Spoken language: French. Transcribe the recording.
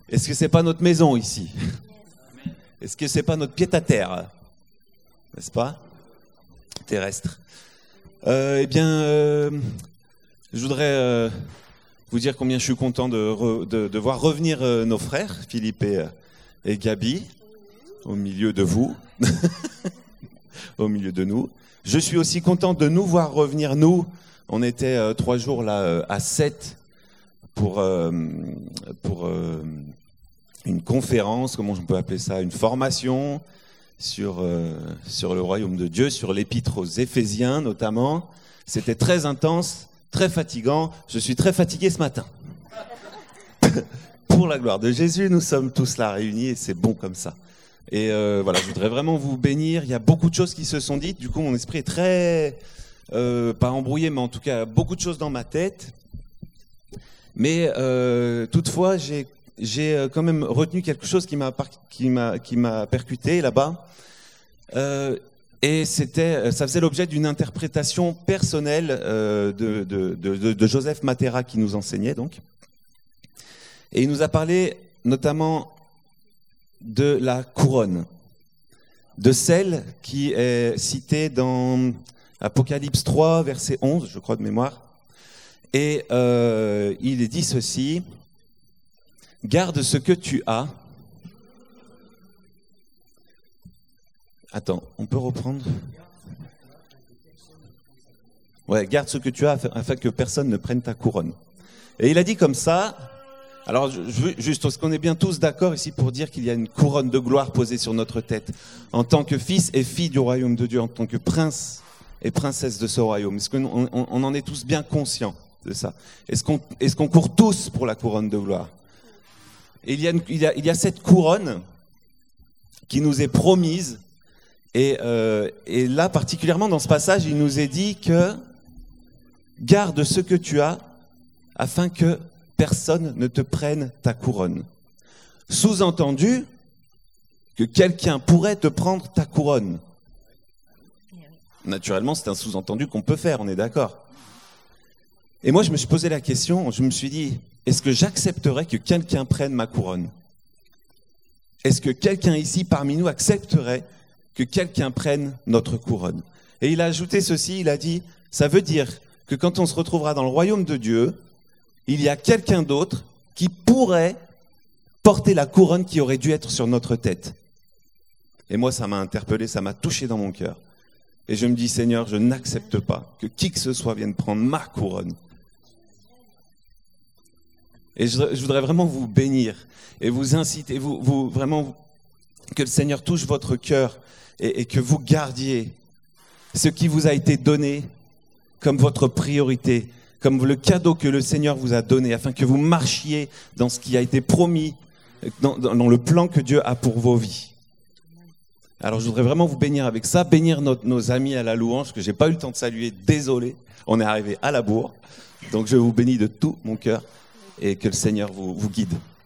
Est-ce que c'est pas notre maison ici? Est-ce que c'est pas notre pied-à-terre? N'est-ce pas? Terrestre. Je voudrais vous dire combien je suis content de voir revenir nos frères, Philippe et Gabi, au milieu de vous, au milieu de nous. Je suis aussi content de nous voir revenir, nous. On était 3 jours là à 7 pour une conférence, comment on peut appeler ça, une formation sur le royaume de Dieu, sur l'épître aux Éphésiens notamment. C'était très intense, très fatigant. Je suis très fatigué ce matin. Pour la gloire de Jésus, nous sommes tous là réunis et c'est bon comme ça. Et voilà, je voudrais vraiment vous bénir. Il y a beaucoup de choses qui se sont dites. Du coup, mon esprit est très, pas embrouillé, mais en tout cas, beaucoup de choses dans ma tête. Mais toutefois, j'ai quand même retenu quelque chose qui m'a percuté là-bas. Et ça faisait l'objet d'une interprétation personnelle de Joseph Matera qui nous enseignait donc. Et il nous a parlé notamment de la couronne, de celle qui est citée dans Apocalypse 3, verset 11, je crois de mémoire. Et il est dit ceci: garde ce que tu as. Attends, on peut reprendre? Ouais, garde ce que tu as afin que personne ne prenne ta couronne. Et il a dit comme ça. Alors, je veux juste, parce qu'on est bien tous d'accord ici pour dire qu'il y a une couronne de gloire posée sur notre tête, en tant que fils et fille du royaume de Dieu, en tant que prince et princesse de ce royaume. Est-ce qu'on en est tous bien conscients de ça? Est-ce qu'on court tous pour la couronne de gloire? Et il y a cette couronne qui nous est promise, et là, particulièrement dans ce passage, il nous est dit que garde ce que tu as afin que personne ne te prenne ta couronne. Sous-entendu que quelqu'un pourrait te prendre ta couronne. Naturellement, c'est un sous-entendu qu'on peut faire, on est d'accord. Et moi, je me suis posé la question, je me suis dit, est-ce que j'accepterais que quelqu'un prenne ma couronne? Est-ce que quelqu'un ici parmi nous accepterait que quelqu'un prenne notre couronne? Et il a ajouté ceci, il a dit, ça veut dire que quand on se retrouvera dans le royaume de Dieu, il y a quelqu'un d'autre qui pourrait porter la couronne qui aurait dû être sur notre tête. Et moi, ça m'a interpellé, ça m'a touché dans mon cœur. Et je me dis, Seigneur, je n'accepte pas que qui que ce soit vienne prendre ma couronne. Et je voudrais vraiment vous bénir et vous inciter, vraiment que le Seigneur touche votre cœur et que vous gardiez ce qui vous a été donné comme votre priorité, comme le cadeau que le Seigneur vous a donné, afin que vous marchiez dans ce qui a été promis, dans le plan que Dieu a pour vos vies. Alors je voudrais vraiment vous bénir avec ça, bénir nos amis à la louange, que j'ai pas eu le temps de saluer, désolé, on est arrivé à la bourre. Donc je vous bénis de tout mon cœur et que le Seigneur vous guide.